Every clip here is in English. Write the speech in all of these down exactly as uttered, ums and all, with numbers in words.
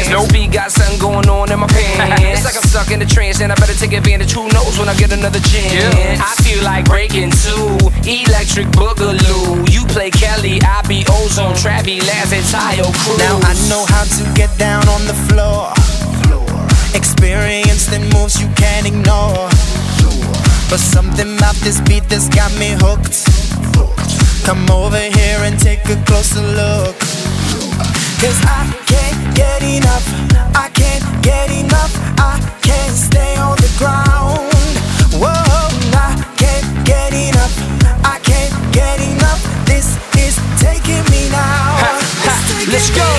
Nope. Speed got something going on in my pants. It's like I'm stuck in the trance, and I better take advantage. Who knows when I get another chance? Yeah. I feel like breaking two, electric boogaloo. You play Kelly, I be Ozone, Trappy, Laffin, Tayo Cruz. Now I know how to get down on the floor. Experienced in moves you can't ignore. But something about this beat that's got me hooked. Come over here and take a closer look. Cause I can't get enough, I can't get enough, I can't stay on the ground. Whoa, I can't get enough, I can't get enough. This is taking me now. Ha, ha, taking let's me go.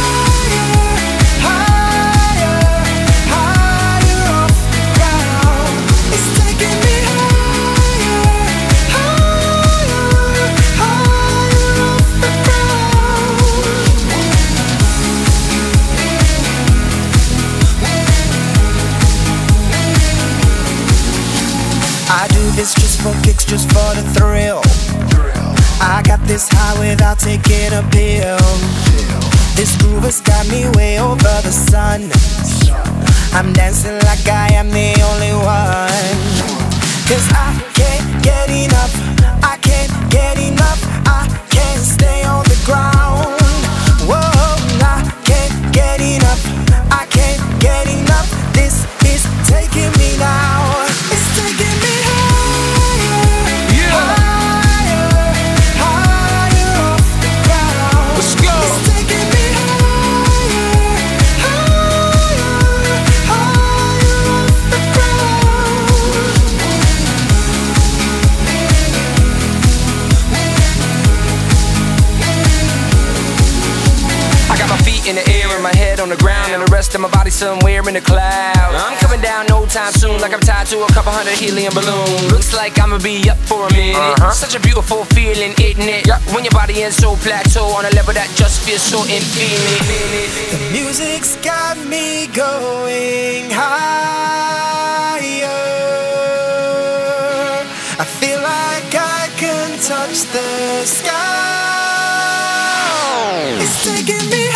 I do this just for kicks, just for the thrill. I got this high without taking a pill. This groove has got me way over the sun. I'm dancing like I am the only one. Cause I can't get enough, I can't get enough, I can't stay on the ground. Whoa, I can't get enough, I can't get enough. This is taking me now. It's taking me in the air and my head on the ground, and the rest of my body somewhere in the clouds. I'm coming down no time soon, like I'm tied to a couple hundred helium balloons. Looks like I'ma be up for a minute. Uh-huh. Such a beautiful feeling, isn't it? Yeah. When your body is so plateau on a level that just feels so infinite. The music's got me going higher. I feel like I can touch the sky. It's taking me